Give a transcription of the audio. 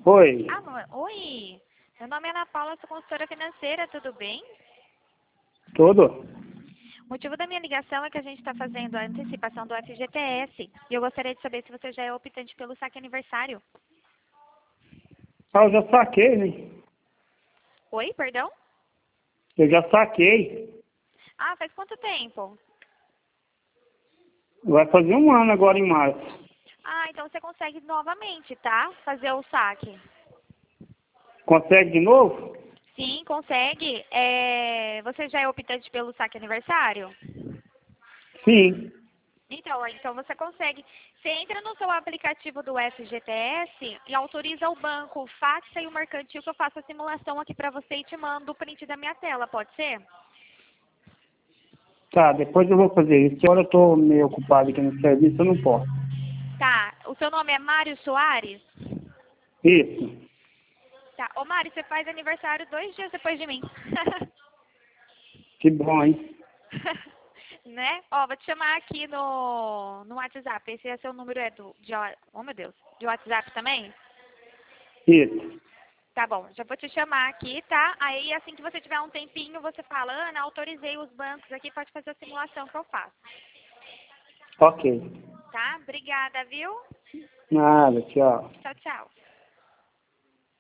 Oi, Alô, oi. Meu nome é Ana Paula, sou consultora financeira, tudo bem? tudo? O motivo da minha ligação é que a gente está fazendo a antecipação do FGTS e eu gostaria de saber se você já é optante pelo saque aniversário. Ah, eu já saquei, né? Oi, perdão? Eu já saquei. Ah, faz quanto tempo? Vai fazer um ano agora em março. Ah, então você consegue novamente, tá? Fazer o saque. Consegue de novo? Sim, consegue. Você já é optante pelo saque aniversário? Sim. Então você consegue. Você entra no seu aplicativo do FGTS e autoriza o banco, o Faxa e o mercantil que eu faço a simulação aqui para você e te mando o print da minha tela, pode ser? Tá, depois eu vou fazer isso. Agora eu tô meio ocupado aqui no serviço, eu não posso. Tá. O seu nome é Mário Soares? Isso. Tá. Ô Mário, você faz aniversário 2 dias depois de mim. Que bom, hein? Né? Ó, vou te chamar aqui no WhatsApp. Esse é seu número oh meu Deus, de WhatsApp também? Isso. Tá bom, já vou te chamar aqui, tá? Aí assim que você tiver um tempinho, você fala, Ana, autorizei os bancos aqui, pode fazer a simulação que eu faço. Ok. Tá? Obrigada, viu? Nada, tchau. Tchau, tchau.